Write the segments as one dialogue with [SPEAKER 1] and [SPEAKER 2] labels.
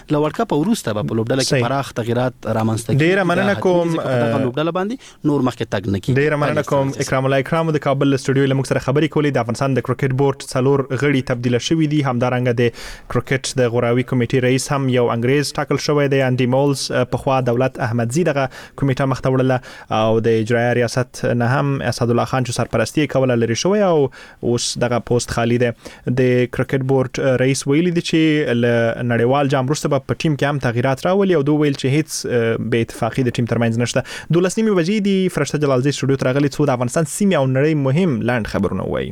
[SPEAKER 1] لورډ کپ وروسته په لوبډله کې پراخ تغیرات رامنځته کیږي.
[SPEAKER 2] ډیر مننه کوم
[SPEAKER 1] په لوبډله باندې نور مخکې تګ نه کیږي.
[SPEAKER 2] ډیر مننه کوم اکرام الله اکرام د کابل استودیو لمک سره خبرې کولې. د افغانستان د کرکټ بورډ څلور غړي تبدیل شوي دي. همدارنګه د کرکټ د غوراوي کمیټې رئیس هم یو انګریز ټاکل شوی دی، انډي مولز. په خوا دولت احمدزي دغه کمیټه مخته وړله او د اجرایي ریاست نه هم اسد الله خان چې سرپرستی کوله لري شوی او اوس دغه پوسټ خالی دی. د کرکټ بورډ رئیس ویلي دی چې نړیوال جام وروسته په ټیم کې هم تغیرات راولي او دوی ویل چې هیڅ بې اتفاقي د ټیم ترمنځ نشته. 12 بجې دی فرشته جلالزی استودیو ته راغلي څو د افغانستان سیمې او نړۍ مهم لاند خبرونه وایي.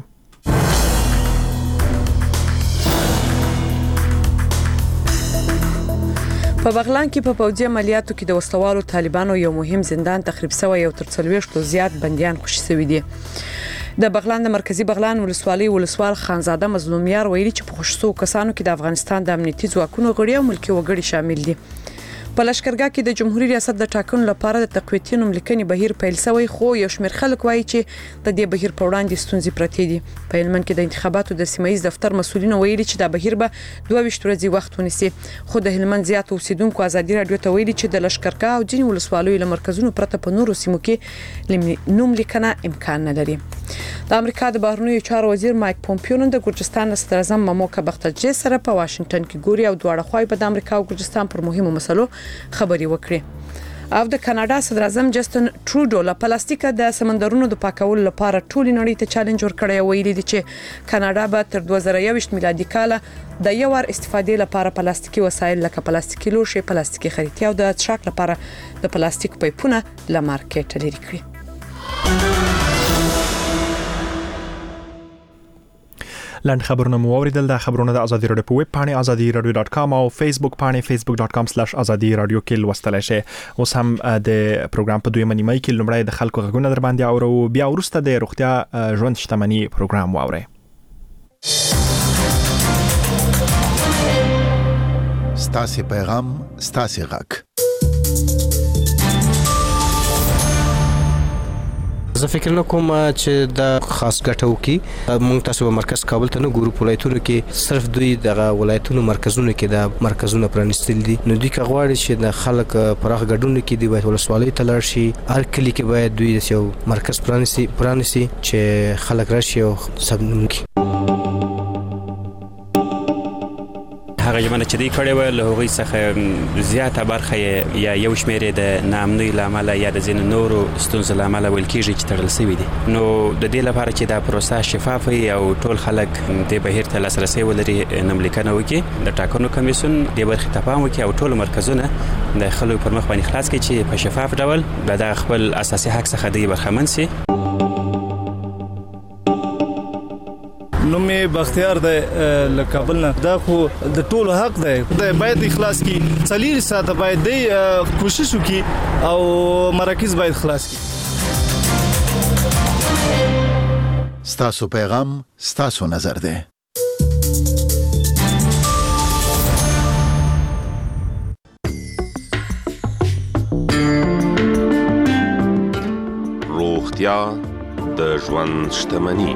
[SPEAKER 3] په بغلان کې په پوځي عملیاتو کې د وسلوالو طالبانو یو مهم زندان تخریب شوی او تر 40 زیات بنديان خوشي شوي دي. د بغلان د مرکزی بغلان ولسوالۍ ولسوال خانزاده مظلومیار ویلي چې په خوشسو کسانو کې د افغانستان د امنیتي ځواکونو غړي او ملکی وګړي شامل دي. په لشکرګاه کې د جمهوریت ریاست د ټاکنو لپاره د تقویتي نوملیکنې بهیر پیل شوی، خو یو شمېر خلک وایي چې د دې بهیر په وړاندې ستونزې پرتې دي. په هلمند کې د انتخاباتو د سیمه ییز دفتر مسؤلینو ویلي چې دا بهیر به 22 ورځې وخت ونیسي، خو د هلمند زیات اوسیدونکو ازادي رادیو ته ویلي چې د لشکرګاه او ځینې ولسوالیو له مرکزونو پرته په نورو سیمو کې نوملیکنه امکان نه لري. د امریکا د بهرنیو چارو وزیر مایک پومپیو نن د ګرجستان صدر اعظم ماموکا بختجي سره په واشنگټن کې ګوري او دواړه خواوې په امریکا او ګرجستان پر مهمو مسلو خبري وکړي. او د کاناډا صدر اعظم جسټن ټروډو له پلاستیک د سمندرونو د پاکولو لپاره ټول نړۍ ته چالش ورکړی، ویلي دي چې کاناډا به تر 2021 میلادي کال د یو ور استفادې لپاره پلاستیکي وسایل لکه پلاستیکي لوښي، پلاستیکي خریطې او د څښاک لپاره د پلاستیک پایپونه له مارکیټ لري کړی.
[SPEAKER 2] لاند خبرونه مو اوریدل. د خبرونه د ازادي رادیو په ویب پاڼه azadiradio.com او فیسبوک پاڼه facebook.com/azadiradio کې لوستلای شئ. اوس هم د پروګرام په دویمه نیمه کې لومړی د خلکو غږونه در باندې اورو، بیا ورسته د روغتیا ژوند شتمنۍ پروګرام واورئ.
[SPEAKER 4] ستاسو پیغام ستاسو غږ.
[SPEAKER 5] زه فکر نه کوم چې د خاص ګټو کې مونږ تاسو مرکز کابل ته نه ګورو، ولایتونو کې صرف دوی د ولایتونو مرکزونو کې د مرکزونو پرانستل دي. نو دوی کغواړي چې د خلک پراخ ګډون کې دی باید ولسوالۍ ته لاړ شي، هر کلی کې باید دوی یو مرکز پرانستي چې خلک راشي او سبنون کې
[SPEAKER 6] هغه ژمنه چې دی کړې و له هغوی څخه زیاته برخه یا یو شمېر د ناامنۍ له امله یا د ځینو نورو ستونزو له امله ویل کېږي چې تړل شوي دي. نو د دې لپاره چې دا پروسه شفاف وي او ټول خلک دې بهیر ته لاسرسی ولري، نوملیکنه وکړي، د ټاکنو کمیسیون دې برخې ته پام وکړي او ټول مرکزونه د خلکو پر مخ باندې خلاص کړي چې په شفاف ډول د دغه خپل اساسي حق څخه دی برخمن شي.
[SPEAKER 7] نومي بختیار دی له کابل نه. دا خو د ټولو حق دی، د باید اخلاص کی 40 ساعت باید دی کوشش وکي او مراکز باید خلاص کی.
[SPEAKER 4] ستاسو پیغام ستاسو نظر دی.
[SPEAKER 8] روغتیا د ژوند شتمنۍ.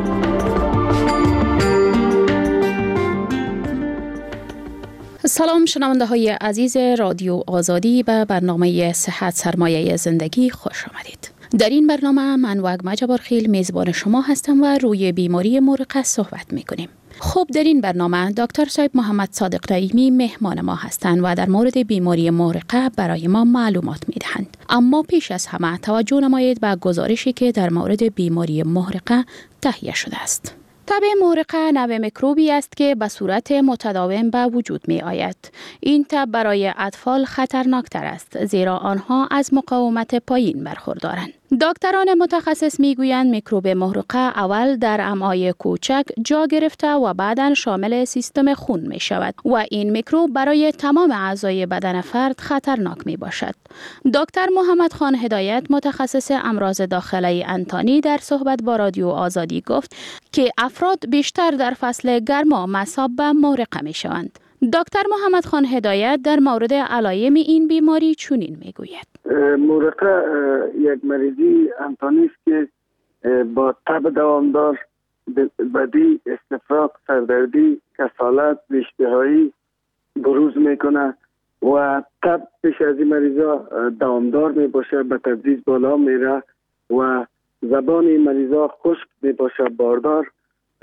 [SPEAKER 9] سلام شنونده های عزیز رادیو آزادی، به برنامه صحت سرمایه زندگی خوش آمدید. در این برنامه من وگما جبارخیل میزبان شما هستم و روی بیماری مرقه صحبت میکنیم. خب در این برنامه دکتر صاحب محمد صادق رحیمی مهمان ما هستند و در مورد بیماری مرقه برای ما معلومات میدهند. اما پیش از همه توجه نمایید به گزارشی که در مورد بیماری مرقه تهیه شده است. تب مرقه نوع میکروبی است که به صورت متداوم به وجود می آید. این تب برای اطفال خطرناکتر است زیرا آنها از مقاومت پایین برخوردارند. دکتران متخصص میگویند میکروب مرقه اول در امعای کوچک جا گرفته و بعداً شامل سیستم خون می شود و این میکروب برای تمام اعضای بدن فرد خطرناک می باشد. دکتر محمد خان هدایت متخصص امراض داخلی انتانی در صحبت با رادیو آزادی گفت که افراد بیشتر در فصل گرما مصاب به مرقه می شوند. دکتر محمد خان هدایت در مورد علایم این بیماری چنین میگوید:
[SPEAKER 10] مرقه یک مریضی انتانی است که با تب دوامدار، بدی، استفراغ، سردردی، کسالت، بی‌اشتهایی بروز میکنه و تب پیش از این مریضا دوامدار می باشه، به تدریج بالا میره و زبان این مریضا خشک می باشه، باردار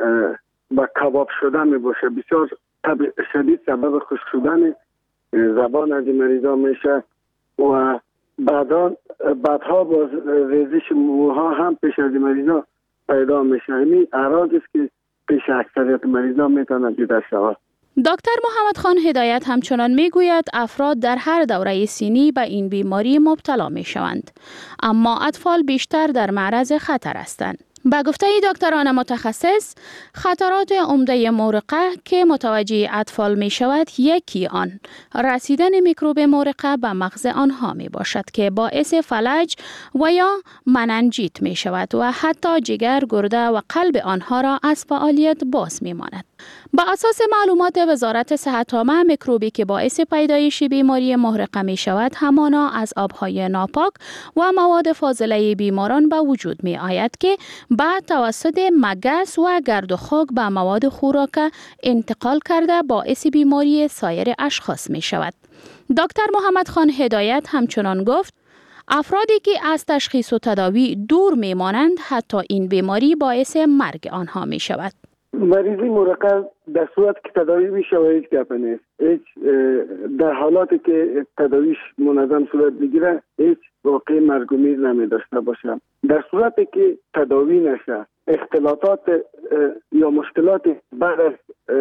[SPEAKER 10] و کباب شده می باشه. بسیار تب شدید سبب خشک شدن زبان از این مریضا میشه و بعدها باز ریزش موها هم پیش از این مریضا پیدا میشه. این اعراض است که پیش اکثریت مریضا میتونه دیده شود.
[SPEAKER 9] دکتر محمد خان هدایت همچنان میگوید افراد در هر دوره سنی به این بیماری مبتلا می شوند، اما اطفال بیشتر در معرض خطر هستند. با گفته دکتران متخصص، خطرات عمده مورقه که متوجه اطفال می شود، یکی آن رسیدن میکروب مورقه به مغز آنها می باشد که باعث فلج و یا مننجیت می شود و حتی جگر، گرده و قلب آنها را از فعالیت باز می ماند. با اساس معلومات وزارت صحت عامه، میکروبی که باعث پیدایش بیماری مورقه می شود همانا از آبهای ناپاک و مواد فاضله بیماران به وجود می آید که بعد توسط مگس و گرد و خاک به مواد خوراک انتقال کرده باعث بیماری سایر اشخاص می شود. دکتر محمد خان هدایت همچنان گفت افرادی که از تشخیص و تداوی دور می مانند حتی این بیماری باعث مرگ آنها می شود.
[SPEAKER 10] مریضی مورقه در صورت که تداوی میشه و هیچ گپ نیست. هیچ در حالاتی که تداویش منظم صورت بگیره هیچ واقع مرگ و میر نمی داشته باشه. در صورتی که تداوی نشه اختلاطات یا مشکلات بعد از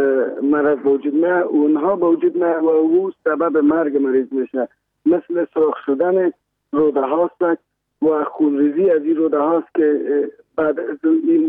[SPEAKER 10] مرض وجود نه اونها وجود نه و او سبب مرگ مریض میشه، مثل سرخ شدن روده هاست و خونریزی از این روده هاست که بعد از این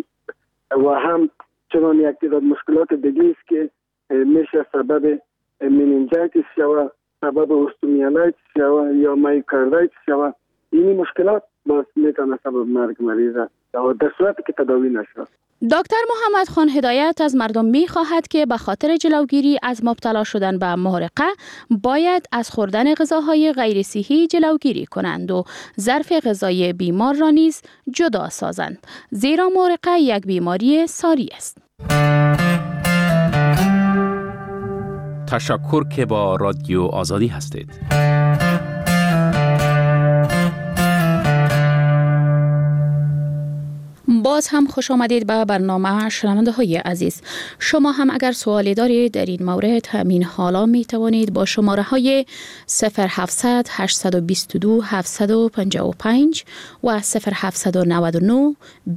[SPEAKER 10] و هم چنان یک تعداد مشکلات دیگه است که میشه سبب منینجایتیس شود، سبب اوستومیالیتیس شود یا مایوکاردایتیس شود. این مشکلات باعث میتونه سبب مرگ مریض در صورتی که تداوی نشود.
[SPEAKER 9] دکتر محمد خان هدایت از مردم می خواهد که به خاطر جلوگیری از مبتلا شدن به مورقه باید از خوردن غذاهای غیر صحی جلوگیری کنند و ظرف غذایی بیمار را نیز جدا سازند، زیرا مورقه یک بیماری ساری است.
[SPEAKER 11] تشکر که با رادیو آزادی هستید.
[SPEAKER 9] باز هم خوش آمدید به برنامه شنونده های عزیز. شما هم اگر سوالی دارید در این مورد همین حالا می توانید با شماره های 0700 822 755 و 0799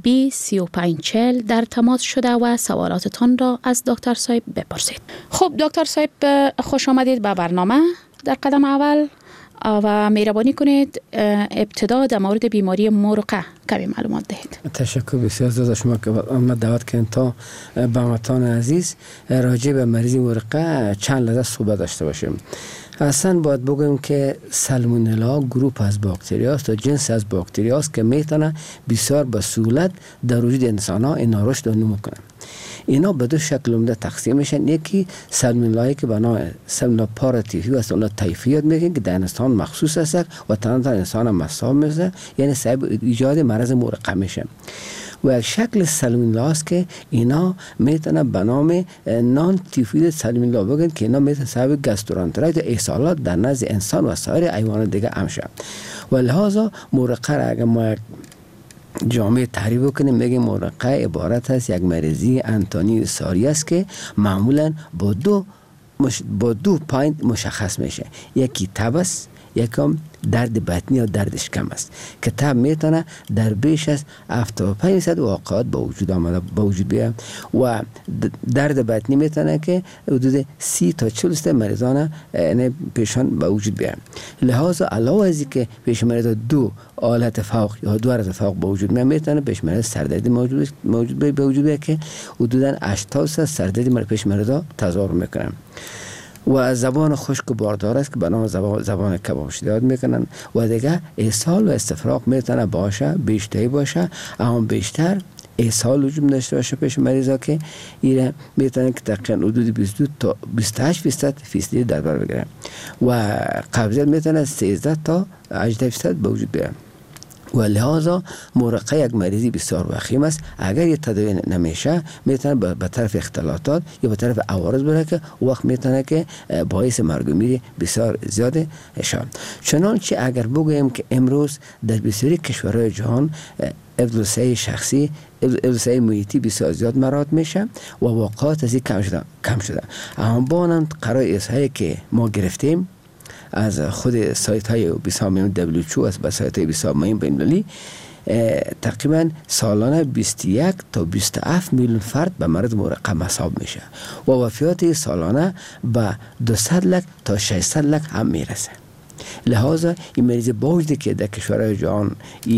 [SPEAKER 9] 203540 در تماس شده و سوالاتتان را از دکتر صاحب بپرسید. خب دکتر صاحب خوش آمدید به برنامه. در قدم اول و مهربانی کنید ابتدا در مورد بیماری مورقه کمی معلومات دهید.
[SPEAKER 5] تشکر بسیار از شما که ما دعوت کردین تا با هموطنان عزیز راجع به مریضی مورقه چند لحظه صحبت داشته باشیم. اصلا باید بگویم که سالمونلا گروپ از باکتری است و جنس از باکتری است که میتونه بسیار به سهولت در وجود انسان ها اینا رشد و نمو کنه. اینا به دو شکل عمده تقسیم میشن. یکی سالمونلایی که به نام سالمونلا پاراتیفی و سالمونلا تایفوید میگن که در انسان مخصوص است و تنها انسان مصاب میشه، یعنی سبب ایجاد مرض مورقه میشه. و یک شکل سالمونلا است که اینا میتونه به نام نان تیفوید سالمونلا بگن که اینا میتونه سبب گاسترونتریت و اسهالات در نزد انسان و سایر حیوانات دیگه هم شه. و لحاظا مورقه را اگر ما جامعه تعریف کنیم میگیم مورقه عبارت است یک مریضی انتانی ساری است که معمولا با دو پوینت مشخص میشه. یکی تب است، یکم درد بطنی یا درد شکم است که تب میتونه در بیش از 75% واقعات با وجود بیاد و درد بطنی میتونه که حدود 30 تا 40% مریضان پیشان با وجود بیاد. لحاظا علاوه از اینکه پیش مریض دو حالت فوق یا دو حالت فوق با وجود میتونه پیش مریض سردردی موجود به وجود بیاد که حدودا 80% سردردی پیش مریضا تظاهر میکنه. و زبان خشک و باردار است که به نام زبان کباب شده یاد میکنن و دیگه اسهال و استفراغ میتونه باشه، بیشتری باشه، اما بیشتر اسهال وجود داشته باشه پیش مریضا که ایره میتونه که تقریبا حدود 22 تا 28% در بر بگیره و قبضیت میتونه 13 تا 18% به وجود بیاره.
[SPEAKER 12] و لحاظا مرقه یک مریضی بسیار وخیم است. اگر یه تداوی نمیشه میتونه به طرف اختلالات یا به طرف عوارض بره که وقت میتونه که باعث مرگ و میر بسیار زیاده شود. چنانچه اگر بگوییم که امروز در بسیاری کشورهای جهان افزایش شخصی، افزایش محیطی بسیار زیاد مراعات میشه و واقعات از این کم شده. اما بانند قرار ایسایی که ما گرفتیم از خود سایت های بسیار مهم WHO از سایت های بسیار مهم بین‌المللی، تقریبا سالانه 21 تا 27 میلیون فرد به مرض مرقه مصاب میشه و وفیات سالانه به 200 لک تا 600 لک هم میرسه. لحاظا این مریض با وجودی که در کشورهای جهان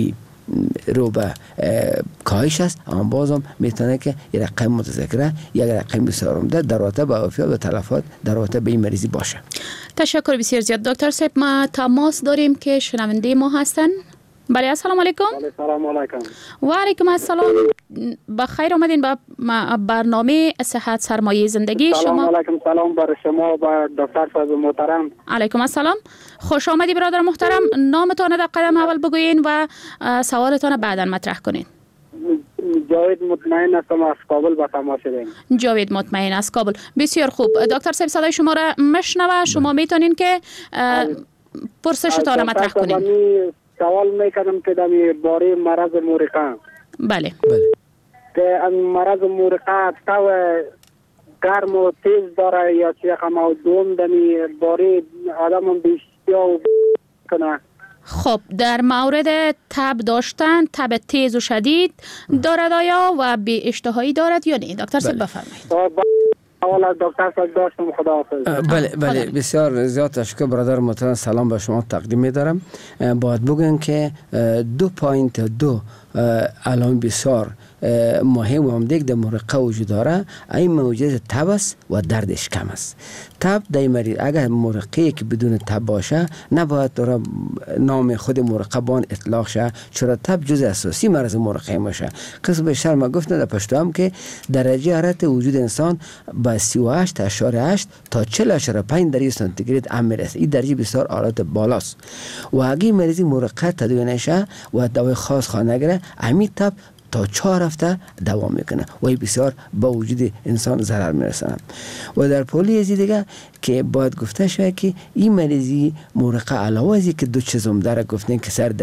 [SPEAKER 12] رو به کاهش است، اما بازم میتونه که یک رقم متذکره، یک رقم بسیار عمده در رابطه با وفیات و تلفات در رابطه به این مریضی باشه.
[SPEAKER 9] تشکر بسیار زیاد دکتر صاحب. ما تماس داریم که شنونده ما هستن. بله السلام علیکم.
[SPEAKER 13] سلام علیکم.
[SPEAKER 9] و علیکم السلام. بخیر آمدین به برنامه صحت سرمایه زندگی.
[SPEAKER 13] سلام علیکم. سلام بر شما و دکتر صاحب محترم.
[SPEAKER 9] علیکم السلام. خوش آمدی برادر محترم. نامتان در قدم اول بگوین و سوالتان بعدا مطرح کنین.
[SPEAKER 13] جاوید مطمئن هستم از کابل با تماس شدیم.
[SPEAKER 9] جاوید مطمئن از کابل. بسیار خوب. دکتر صاحب صدای شما را میشنوه. شما میتونین که پرسشتان را مطرح کنین.
[SPEAKER 13] سوال میکنم که در باره مرض مرقه.
[SPEAKER 9] بله.
[SPEAKER 13] که مرض مرقه تو گرم و تیز داره یا چی رقم و دوم در باره آدم بیشتر کنه.
[SPEAKER 9] خب در مورد تب داشتن، تب تیز و شدید دارد آیا و بی اشتهایی دارد یا نه؟ دکتر صاحب بفرمایید.
[SPEAKER 13] حالا دکتر صاحب داشتم خداحافظ.
[SPEAKER 12] بله بسیار زیاد تشکر برادر محترم. سلام به شما تقدیم می‌دارم. باید بگم که 2.2 علائم بسیار مهم و عمده در مرقه وجود داره. این موجود تب است و دردش کم است. تب در مریض اگر مرقه که بدون تب باشه نباید در نام خود مرقه بان اطلاق شه، چرا تب جزء اساسی مرض مرقه باشه. قسم بیشتر ما گفتم در پشتو هم که درجه حرارت وجود انسان با 38.8 تا 40.5 درجه سانتیگراد هم میرسه. این درجه بسیار حالت بالاست و اگه مریضی مرقه تداوی نشه و دوای خاص خواه نگیره، همین تب تا 4 هفته دوام میکنه و این بسیار با وجود انسان ضرر میرسونه. و در پولی دیگه که باید گفته شود که این مریضی مرقه علاوه از که دو چیزم داره گفتن که سر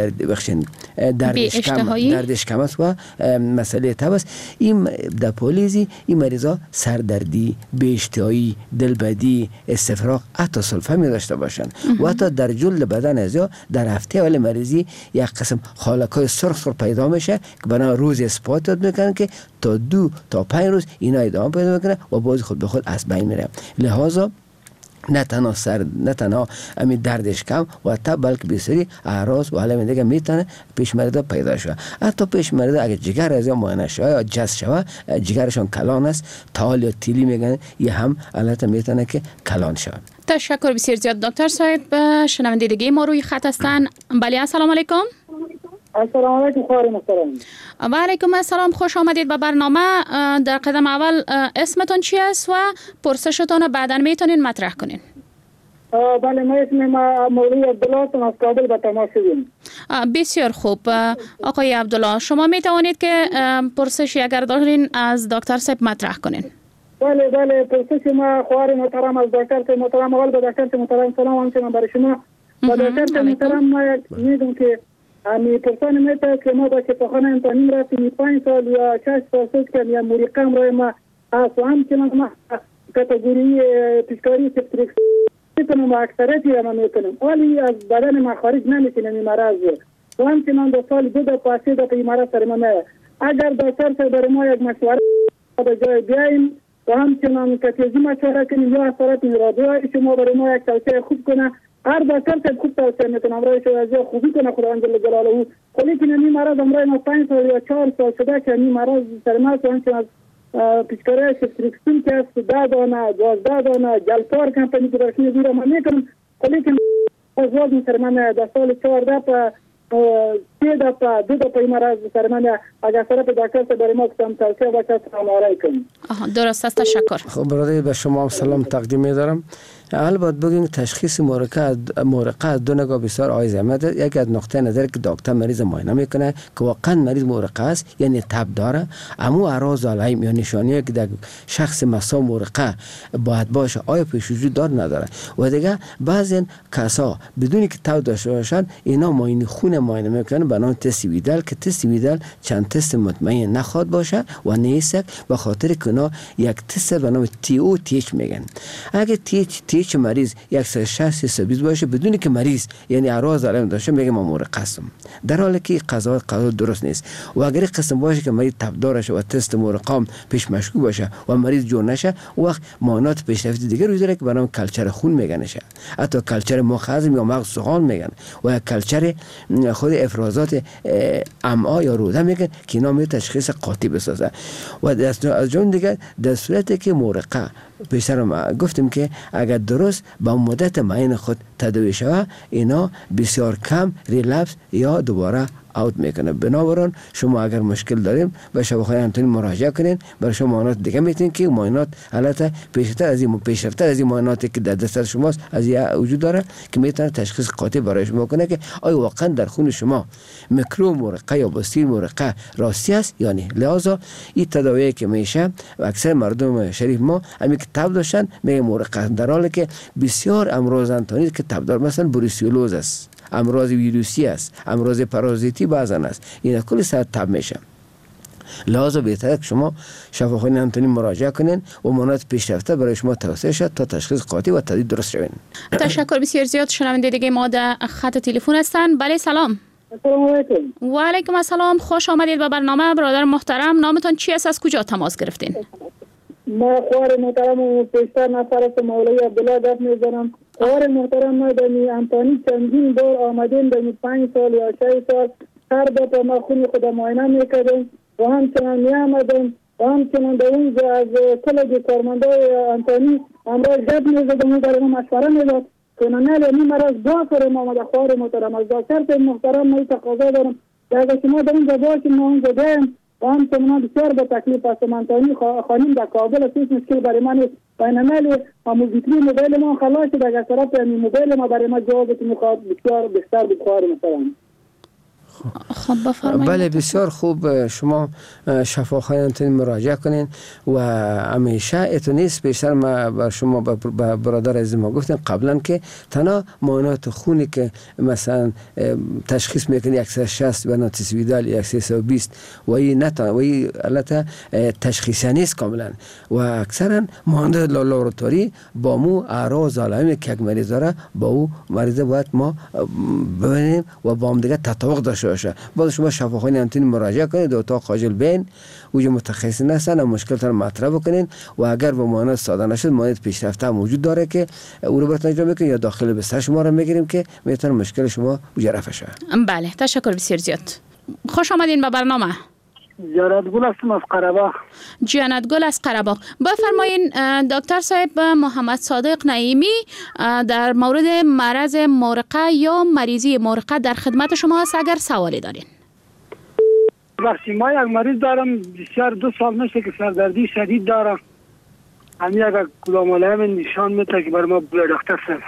[SPEAKER 12] دردش کم است و مسئله تب است. این در پولیزی این مریضا سردردی، بی اشتهایی، دلبدی، استفراغ، حتی سلفه می داشته باشن و حتی در جلد بدن ازیا در هفته اول مریضی یک قسم خالکای سرخ پیدا میشه که بنا روز اثبات میکنن که تا 2 تا 5 روز اینا ادامه پیدا میکنه و باز خود به خود از بین میره. لحاظا نه تنها همین دردش کم و تا بلکه بسیاری اعراض و علائم دیگه میتونه پیش مرده پیدا شود. حتی پیش مرده اگه جگر از یا معاینه شود یا جست شود، جگرشون کلان است، تال یا تیلی میگن، یه هم علت میتونه که کلان شود.
[SPEAKER 9] تشکر بسیار زیاد دکتر صاحب. شنونده دیگه ما روی خط هستن. بله السلام علیکم.
[SPEAKER 13] السلام علیکم خواهر محترم.
[SPEAKER 9] و علیکم السلام. خوش آمدید به برنامه. در قدم اول اسمتون چی است و پرسشتون بعدا میتونین مطرح کنین.
[SPEAKER 13] بله ما اسم مولوی عبدالله هستم از کابل به تماس شدیم.
[SPEAKER 9] بسیار خوب آقای عبدالله، شما میتوانید که پرسشی اگر دارین از دکتر صاحب مطرح کنین.
[SPEAKER 13] بله پرسش ما خواهر محترم از دکتر صاحب محترم. اول به دکتر صاحب محترم سلام همچنان برای شما. و دکتر صاحب محترم ما میدونم که امی پرسان میته که ما با چپخانه امتحانیم رفتیم 5 سال یا 6 سال که یا مریقم روی ما از همچنان ما کاتگوری پیشکاری سپتریکس میتونم و اکثریتی را میتونم ولی از بدن ما خارج نمیتونم این مرض و همچنان در سال 2 تا 3 تا این مرض سر ما میره. اگر دکتر صاحب برای ما یک مشوره به جای بیاییم و همچنان کتیزی مشوره کنیم یا اثرات رادیویی شما برای ما یک توصیه خوب کنه. هر دکتر صاحب خوب توصیه میکنه امرای شو از خوبی کنه خداوند جل جلاله. ولی این مرض امرای ما 5 سال یا 4 سال شده که این مرض سر ما همچنان پیشکاری سپتریکسون که 10 دانه 12 دانه جلپار کمپانی که درشنی دیره ما میکنم. ولی که از وزن سر من در سال 14 3 دفعه 2 دفعه مرض سرمان اگر طرف دکتر سے برای ما کم توصیه باشه سلام علیکم.
[SPEAKER 9] درست است، تشکر.
[SPEAKER 12] خب برادر به شما سلام تقدیم می‌دارم. البته بگیم تشخیص مورقه از دو نگاه بسیار عالی است. یک از نقطه نظر که دکتر مریض معاینه میکنه که واقعا مریض مورقه است یعنی تب داره، اما اعراض علائم یا نشانه‌ای که در شخص مسا مورقه باید باشه آیا پیش وجود داره نداره. و دیگه بعضی کسا بدون که تب داشته باشن اینا معاینه خون معاینه میکنن به نام تست ویدال که تست ویدال چند تست مطمئن نخواد باشه و نیست به خاطر که اینا یک تست به نام تی او تیچ میگن. اگه تیچ مریض 160 120 باشه بدون که مریض یعنی اعراض علائم داشته میگه ما مورقه هستم، در حالی که قضاوت درست نیست. و اگر قسم باشه که مریض تب داره و تست مورقه پیش مشکوک باشه و مریض جور نشه وقت معاینات پیشرفته دیگه روی داره که به نام کلچر خون میگنشه، حتی کلچر مخ هضم یا مغز سوغان میگن و کلچر خود افرازات امعا یا روده میگن که اینا می تشخیص قاطی بسازه. و از جون دیگه در صورتی که مورقه پیشتر ما گفتیم که اگر درست با مدت معین خود تداوی شود اینا بسیار کم ریلپس یا دوباره اوت میکنه. بنابراین شما اگر مشکل داریم به شفاخانه انتونی مراجعه کنین، برای شما معاینات دیگه میتونین که معاینات حالت پیشرفته از این معایناتی که در دست شماست از وجود داره که میتونه تشخیص قاطع برای شما کنه که آیا واقعا در خون شما میکروب مورقه یا باکتری مورقه راستی است یا نه. لذا این تداوی که میشه و اکثر مردم شریف ما همین که تب داشتن میگه مورقه، در حالی که بسیار امراض انتونی که تب دار مثلا بروسیولوز است، امراض ویروسی است، امراض پارازیتی بعضن است، اینا کلی سر تب میشه. لازم بهتره که شما شفاخانه انتونی مراجعه کنین و معاینات پیشرفته برای شما توصیه شد تا تشخیص قاطع و تداوی درست شوین.
[SPEAKER 9] تشکر بسیار زیاد. شنونده دیگه ما در خط تلفن هستن. بله سلام.
[SPEAKER 13] السلام علیکم.
[SPEAKER 9] و علیکم السلام، خوش آمدید به برنامه. برادر محترم نامتون چی است، از کجا تماس گرفتین؟
[SPEAKER 13] ما خوار محترم و پیشتر نفر است مولوی عبدالله دف میزنم. خوار محترم ما دمی انتانی چندین بار آمدیم دمی 5 سال یا 6 سال هر دفعه ما خون خود معاینه میکردیم و همچنان میامدیم و همچنان در اونجا از کلگی کارمندای انتانی امراض جب میزدیم و برای ما مشوره میداد که نمیل این مرض داکر ما آمده. خوار محترم از داکتر محترم ما تقاضا دارم اگر شما در اونجا باشیم ما اونجا دیم و همچنان بسیار به تکلیف است. منتانی خانیم در کابل است، هیچ مشکل برای من نیست. و اینمیل موزیکلی موبایل ما خلاص شد، اگر طرف موبایل ما برای ما جوابت میخواد بسیار بهتر بخوار مثلا.
[SPEAKER 9] خب بفرمایید.
[SPEAKER 12] بله بسیار خوب، شما شفاخانه انتونی مراجعه کنین و همیشه اتو نیست. بیشتر ما بر شما برادر از ما گفتیم قبلا که تنها معاینات خونی که مثلا تشخیص میکنی 160 و تست ویدال 120 و این نتا و این البته تشخیصی نیست کاملا و اکثرا معاینات لابراتواری با مو اعراض علائمی که یک مریض داره با او مریض باید ما ببینیم و با هم دیگه تطابق داشته باشه. باز شما شفاخانه انتونی مراجعه کنید، اتاق خاجل بین اوجا متخصصین هستن و مشکلتان مطرح بکنین و اگر با معاینات ساده نشد معاینات پیشرفته هم وجود داره که او رو براتون اجرا میکنیم یا داخل بستر شما رو میگیریم که میتونه مشکل شما اوجا رفع شه.
[SPEAKER 9] بله تشکر بسیار زیاد. خوش آمدین به برنامه.
[SPEAKER 14] جانتگل هستم از قره‌باغ.
[SPEAKER 9] جانتگل از قره‌باغ. بفرمایین دکتر صاحب محمد صادق نعیمی در مورد مرض مورقه یا مریضی مورقه در خدمت شما است. اگر سوالی دارین.
[SPEAKER 14] وقتی ما یک مریض دارم بسیار 2 سال میشه که سردردی شدید دارم. همین اگر کدام علائم نشان میده که بر ما دکتر صاحب.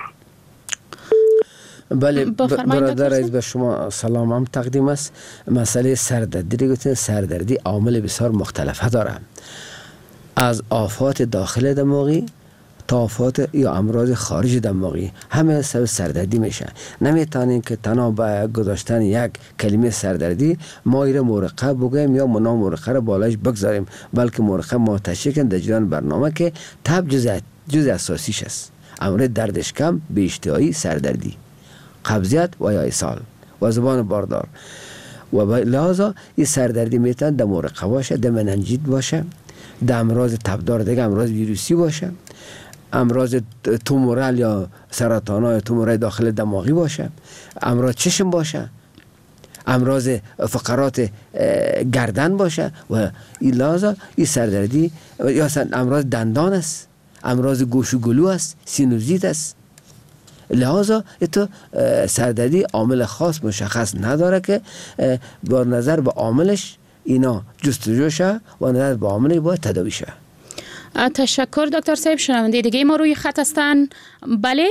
[SPEAKER 12] بله برادر عزیز به شما سلام هم تقدیم است. مسئله سردردی گفتن سردردی عامل بسیار مختلفه داره، از آفات داخل دماغی تا آفات یا امراض خارج دماغی همه سبب سردردی میشه. نمیتونین که تنها با گذاشتن یک کلمه سردردی ما ایره مورقه بگیم یا نام مورقه رو بالایش بگذاریم، بلکه مورقه ما تشریح کنیم در جریان برنامه که تب جزء اساسیش است. امراض دردش کم، بی اشتهایی، سردردی، قبضیت و یا اسهال و زبان باردار و لذا این سردردی میتونه در مورقه باشه، در مننجیت باشه، در امراض تبدار دیگه امراض ویروسی باشه، امراض تومورال یا سرطانای تومورای داخل دماغی باشه، امراض چشم باشه، امراض فقرات گردن باشه و این لذا این سردردی یا امراض دندان است، امراض گوش و گلو است، سینوزیت است، لحاظا تو سردردی عامل خاص مشخص نداره که با نظر به عاملش اینا جستجو شه و نظر به عاملش باید تداوی شه.
[SPEAKER 9] تشکر دکتر صاحب. شنونده دیگه ما روی خط هستن. بله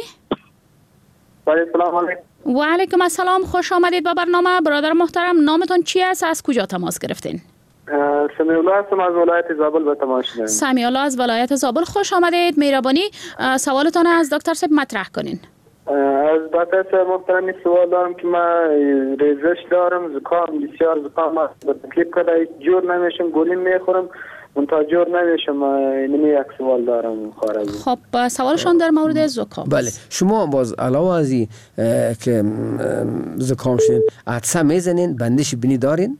[SPEAKER 15] سلام علیکم.
[SPEAKER 9] و علیکم السلام، خوش آمدید به برنامه. برادر محترم، نامتون چی است؟ از کجا تماس گرفتین؟
[SPEAKER 15] سمیع الله هستم از ولایت زابل به تماس شدم.
[SPEAKER 9] سمیع الله از ولایت زابل، خوش آمدید. مهربانی سوالتان از دکتر صاحب مطرح کنین.
[SPEAKER 15] از دکتر صاحب محترم سوال دارم که من ریزش دارم، زکام بسیار زکام است، به تکلیف کده جور نمیشم، گولی میخورم منتها جور نمیشم. اینمی یک سوال دارم خارجی.
[SPEAKER 9] خب سوالشان در مورد زکام.
[SPEAKER 12] بله، شما باز علاوه از که زکام شدین عطسه میزنین، بندش بینی دارین؟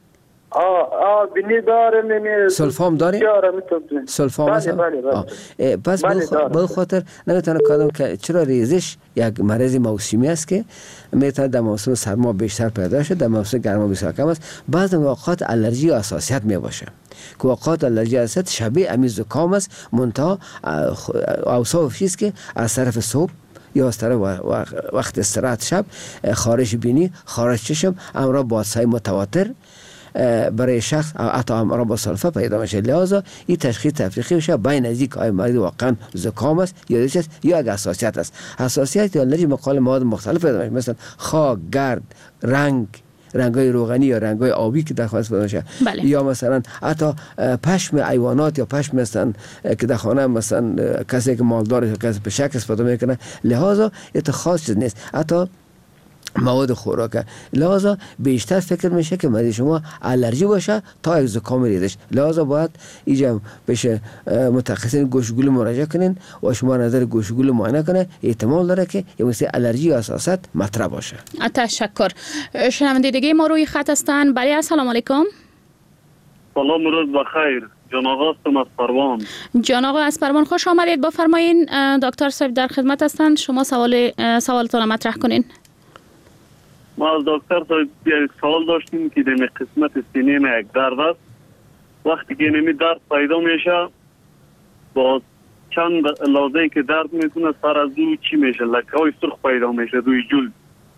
[SPEAKER 15] بینی دارم.
[SPEAKER 12] سلفام دارین؟ سلفام هست؟
[SPEAKER 15] بله.
[SPEAKER 12] پس به خاطر نمیتونه کدام که چرا ریزش یک مرض موسمی است که میتونه در موسم سرما بیشتر پیدا شه، در موسم گرما بسیار کم است. بعضی اوقات الرژی و حساسیت میباشه که اوقات الرژی حساسیت شبیه امی زکام است، منتها اوصاف چیست که از طرف صبح یا از طرف وقت استراحت شب خارش بینی، خارش چشم، امراض با سای متواتر برای شخص حتی امراض با سلفه پیدا میشه. لذا این تشخیص تفریقی میشه بین از اینکه آیا مریض واقعا زکام است یا چیز یا اگه حساسیت است. حساسیت یا الرژی مقال مواد مختلف پیدا میشه، مثلا خاک، گرد، رنگای روغنی یا رنگای آبی که در خانه پیدا میشه.
[SPEAKER 9] بله.
[SPEAKER 12] یا مثلا حتی پشم حیوانات یا پشم مثلا که در خانه مثلا کسی که مالدار یا کسی پشک استفاده میکنه، لذا این خاص چیز نیست. حتی مواد خوراک، لذا بیشتر فکر میشه که مریض شما الرژی باشه تا یک زکام ریزش. لذا باید اینجا بشه متخصصین گوشگول مراجعه کنین و شما نظر گوشگول معاینه کنه، احتمال داره که یه مثل الرژی یا حساسیت مطرح باشه.
[SPEAKER 9] تشکر. شنونده دیگه ما روی خط هستن. بله السلام علیکم.
[SPEAKER 16] سلام، روز بخیر. جان آقا هستم از پروان.
[SPEAKER 9] جان آقا از پروان، خوش آمدید. بفرمایین دکتر صاحب در خدمت هستند. شما سوالتون مطرح کنین.
[SPEAKER 16] ما از دکتر صاحب یک سوال داشتیم که در قسمت سینه ما یک درد است. وقتی که نمی درد پیدا میشه با چند لحظه که درد میکنه سر از دو چی میشه، لکه های سرخ پیدا میشه روی جلد.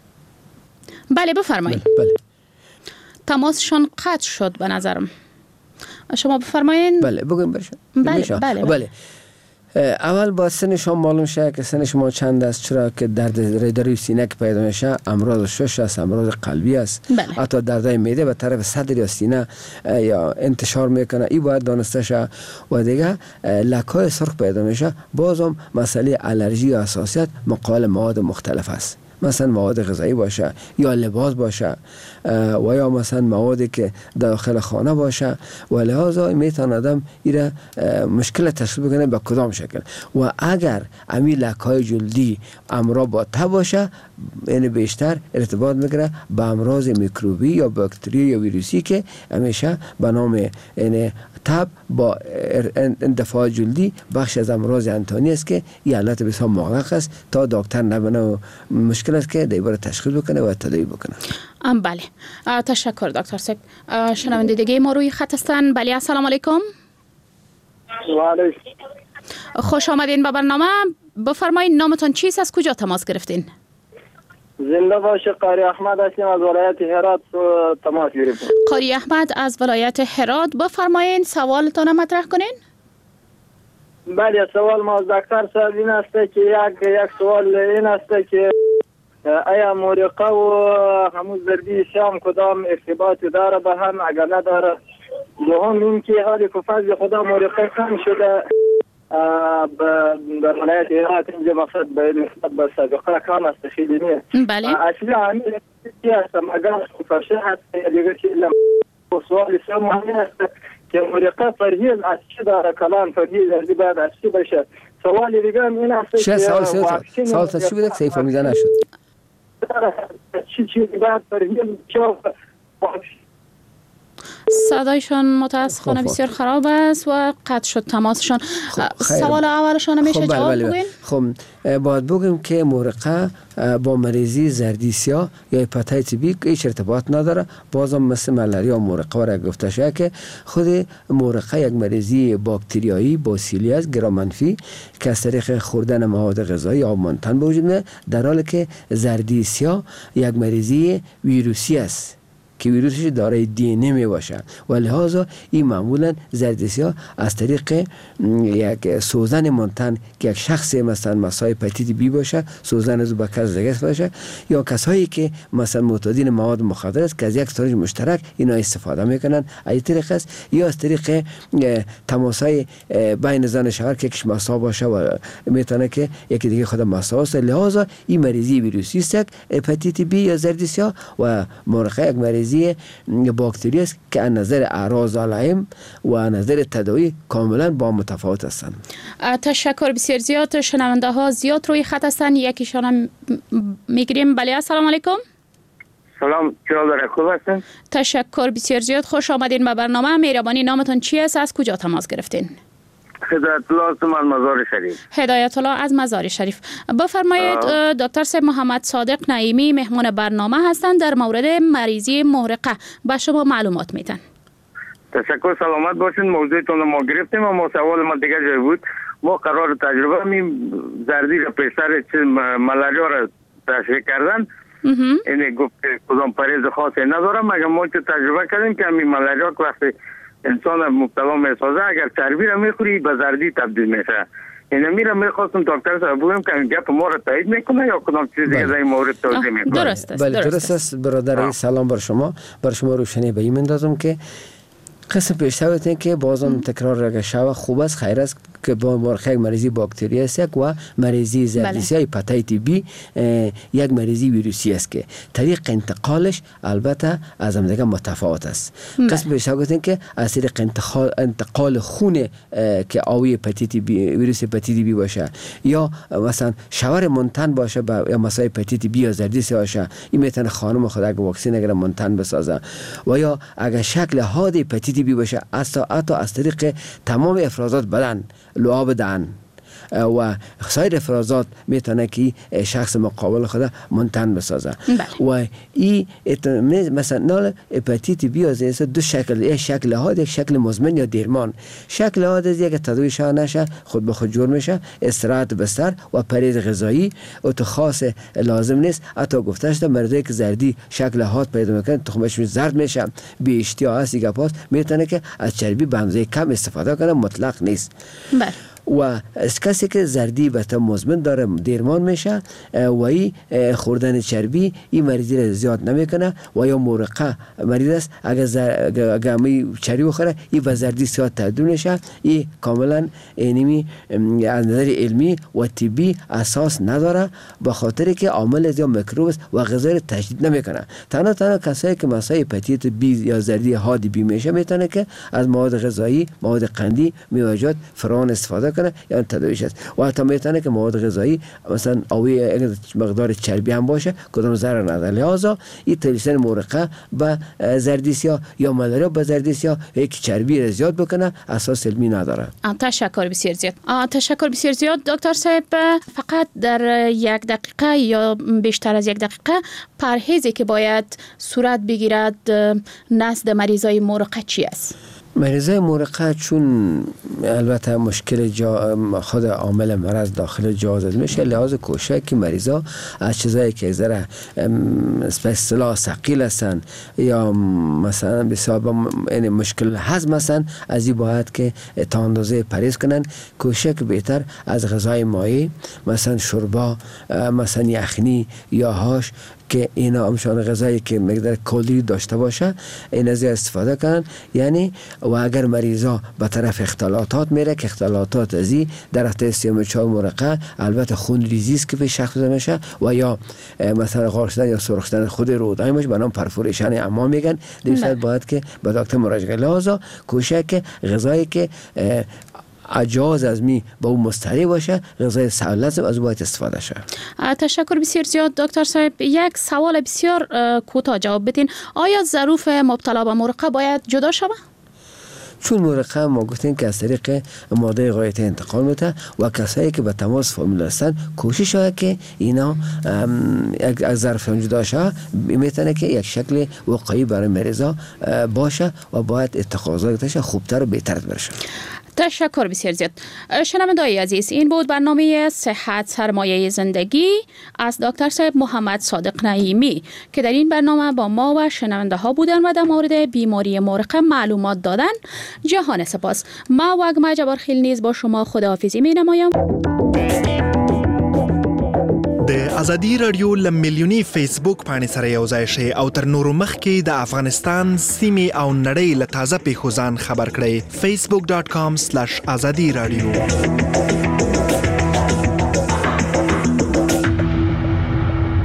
[SPEAKER 9] بله بفرمایید.
[SPEAKER 12] بله.
[SPEAKER 9] تماسشان قطع شد به نظرم. شما بفرمایید.
[SPEAKER 12] بله بگویم برشون.
[SPEAKER 9] بله.
[SPEAKER 12] اول با سن شما معلوم شه که سن شما چند است، چرا که درد روی سینه که پیدا میشه امراض شش است، امراض قلبی است.
[SPEAKER 9] بله.
[SPEAKER 12] حتی دردای معده به طرف صدر یا سینه یا انتشار میکنه، این باید دانسته شه. و دیگه لکای سرخ پیدا میشه، بازم مسئله الرژی یا حساسیت مقابل مواد مختلف است، مثلا مواد غذایی باشه یا لباس باشه و یا مثلا موادی که داخل خانه باشه و لحاظا میتونه آدم ایره مشکل تشخیص بکنه به کدام شکل. و اگر امی لکهای جلدی امراض با تب باشه، یعنی بیشتر ارتباط میگیره به امراض میکروبی یا باکتری یا ویروسی که همیشه به نام یعنی تب با اندفاع جلدی بخش از امراض انتانی است که این حالت بسیار مغلق است تا دکتر نبینه مشکل است که دیباره تشخیص بکنه و تداوی بکنه.
[SPEAKER 9] بله تشکر دکتر صاحب. شنونده دیگه ما روی خط هستن. بله السلام علیکم.
[SPEAKER 15] و علیکم.
[SPEAKER 9] خوش آمدین به برنامه. بفرمایید نامتون چیست، از کجا تماس گرفتین؟
[SPEAKER 15] زنده باشه. قاری احمد هستیم از ولایت هرات تماس گرفتیم.
[SPEAKER 9] قاری احمد از ولایت هرات، بفرمایید سوالتون مطرح کنین.
[SPEAKER 15] بله سوال ما از دکتر صاحب این است که یک سوال این است که آیا مورقه و همون زردی شام کدام ارتباطی داره به هم؟ اگر نداره دوم این که حالی که فضل خدا مورقه کم شده در ولایت هرات، اینجا مقصد به نسبت به سابقه کم است خیلی نیست.
[SPEAKER 9] بله.
[SPEAKER 15] اصلی عامل چی هستم اگر فرشه هست یا دیگر چی سوال سوم همین است که مورقه پرهیز از چی داره؟ کلان پرهیز از باید از چی بشه؟ سوالی دیگه این است که
[SPEAKER 12] سوال تا چی بوده که صحیح فهمیده نشد؟
[SPEAKER 15] چی باید پرهیز
[SPEAKER 9] صدایشان متاسفانه بسیار خراب است و قطع شد تماسشان. سوال اولشان میشه جواب بگوین؟
[SPEAKER 12] خب باید بگیم که مورقه با مریضی زردی سیاه یا هپاتیت بی هیچ ارتباط نداره. بازم مثل ملاریا مورقه را گفته شده که خود مورقه یک مریضی باکتریایی باسیلی است گرام منفی که از طریق خوردن مواد غذایی آب منتن به وجود میاد، در حالی که زردی سیاه یک مریضی ویروسی است که ویروسش دارای دی ان ای می باشه و لحاظا این معمولا زردی سیاه از طریق یک سوزن منتن که یک شخص مثلا مسای هپاتیت بی باشه سوزن از به کس دیگه باشه یا کسایی که مثلا معتادین مواد مخدر است که از یک سوزن مشترک اینا استفاده میکنن از طریق است، یا از طریق تماسای بین زن و شوهر که یکیش مسا باشه و میتونه که یکی دیگه خود مسا است. لحاظا این مریضی ویروسی است هپاتیت بی یا زردی سیاه و مورقه یک مریضی باکتری است که از نظر اعراض علائم و از نظر تداوی کاملا با متفاوت هستند.
[SPEAKER 9] تشکر بسیار زیاد. شنونده ها زیاد روی خط هستند، یکیشان هم میگیریم. بله السلام علیکم.
[SPEAKER 17] سلام، چرا داره خوب هستین؟
[SPEAKER 9] تشکر بسیار زیاد، خوش آمدین به برنامه. مهربانی نامتون چی است؟ از کجا تماس گرفتین؟
[SPEAKER 17] هدایت الله از مزار شریف.
[SPEAKER 9] هدایت الله از مزار شریف. بفرمایید دکتر صاحب محمد صادق نعیمی مهمان برنامه هستند، در مورد مریضی مورقه به شما معلومات میدن.
[SPEAKER 17] تشکر، سلامت باشین. موضوعتون رو ما گرفتیم و سوال ما دیگه جای بود. ما قرار تجربه زردی را پیشتر ملاریا را تشریح کردن. اینه گفت کدام پرهیز خاصی نداره، مگر ما که تجربه کردیم که همین ملاریا که وقتی انسان مبتلا میسازه اگر چربی را میخوری به زردی تبدیل میشه. اینه میرم میخواستم دکتر صاحب بگم که این گپ ما را تایید میکنه یا کدام چیز دیگه در این مورد توضیح میکنه؟
[SPEAKER 9] درست است.
[SPEAKER 12] بله درست است برادر. سلام بر شما روشنی به این اندازم که قسم پیشتر بودن که بازم تکرار رگه شوه خوب است، خیر است که با مورقه یک مریضی باکتری است و مریضی زردی سیاه هپاتیت بی یک مریضی ویروسی است که طریق انتقالش البته از هم دیگه متفاوت است. قسم پیشتر بودن که از طریق انتقال خون که آوی هپاتیت بی ویروس هپاتیت بی باشه یا مثلا شوهر منتن باشه یا مسای هپاتیت بی یا زردی سیاه باشه، این میتونه خانم خود اگه واکسن اگر منتن بسازه و یا اگر شکل حاد هپاتیت بی باشه حتی از طریق تمام افرازات بدن لعاب دهن و سایر افرازات میتونه که شخص مقابل خود منتن بسازه. و این مثلا هپاتیت بی از دو شکل، یک شکل حاد یک شکل مزمن یا درمان. شکل حاد از یک تداوی شاه نشه خود به خود جور میشه، استراحت بستر و پرهیز غذایی تو خاص لازم نیست. حتی گفته شده مردایی که زردی شکل حاد پیدا میکنه تخمش زرد میشه بی اشتها هست دیگه پاس میتونه که از چربی به اندازه کم استفاده کنه، مطلق نیست. و از کسی که زردی به مزمن داره درمان میشه و این خوردن چربی این مریضی را زیاد نمیکنه و یا مورقه مریض است اگر می چربی بخوره این به زردی سیاه تبدیل میشه. این کاملا اینمی از نظر علمی و طبی اساس نداره به خاطر که عامل یا میکروب است و غذا را تجدید نمیکنه. تنها کسایی که مسای هپاتیت بی یا زردی حاد بی میشه میتونه که از مواد غذایی، مواد قندی، میوه‌جات فراوان استفاده کنه یا تداویش است. و حتی میتونه که مواد غذایی مثلا اگر مقدار چربی هم باشه کدام ضرر نداره. لحاظا این تلویزیون مورقه به زردی سیاه یا ملاریا به زردی سیاه یک چربی را زیاد بکنه اساس علمی نداره.
[SPEAKER 9] تشکر بسیار زیاد. تشکر بسیار زیاد دکتر صاحب. فقط در یک دقیقه یا بیشتر از یک دقیقه پرهیزی که باید صورت بگیرد نزد مریضای مورقه چی است؟
[SPEAKER 12] مریضای مورقه چون البته مشکل خود عامل مرض داخل جهاز میشه، لحاظ کوشش که مریضا از چیزایی که ذره اصطلاح ثقیل هستن یا مثلا بسیار یعنی مشکل هضم هستن از این باید که تا اندازه پرهیز کنن. کوشش بهتر از غذای مایع مثلا شوربا، مثلا یخنی یا هاش که اینا همشان غذایی که مقدار کالری داشته باشه این از استفاده کنن. یعنی و اگر مریضا به طرف اختلالات میره که اختلالات ازی در اختیار سیستم چای مورقه البته خون ریزی است که به شخص میشه و یا مثلا غارشدن یا سرخشدن خود رودای میشه به نام پرفوریشن اما میگن. دیگه باید که به دکتر مراجعه. لازم کوشش که غذایی که اجاز از می به اون مستری باشه، غذای سهل از باید استفاده شه.
[SPEAKER 9] تشکر بسیار زیاد دکتر صاحب. یک سوال بسیار کوتاه جواب بدین. آیا ظروف مبتلا به مرقه باید جدا شود؟
[SPEAKER 12] چون مرقه ما گفتیم که از طریق ماده غایطه انتقال میده و کسایی که به تماس فامیل هستن کوشش ها که اینا از ظرف جدا شه، میتونه که یک شکل وقایعی برای مریضا باشه و باید اتخاذات خوبتر و بهتر بشه.
[SPEAKER 9] تشکر بسیار زیاد. شنونده‌های عزیز، این بود برنامه صحت سرمایه زندگی از دکتر صاحب محمد صادق نعیمی که در این برنامه با ما و شنونده ها بودن و در مورد بیماری مرقه معلومات دادن. جهان سپاس. ما واگما جبارخیل نیز با شما خداحافظی می نمایم.
[SPEAKER 2] د ازادي رادیو ل میلیونی فیسبوک باندې سره یو ځای شئ او تر نورو مخکې د افغانستان سیمې او نړۍ له تازه پیښو ځان خبر کړئ. facebook.com/azadi radio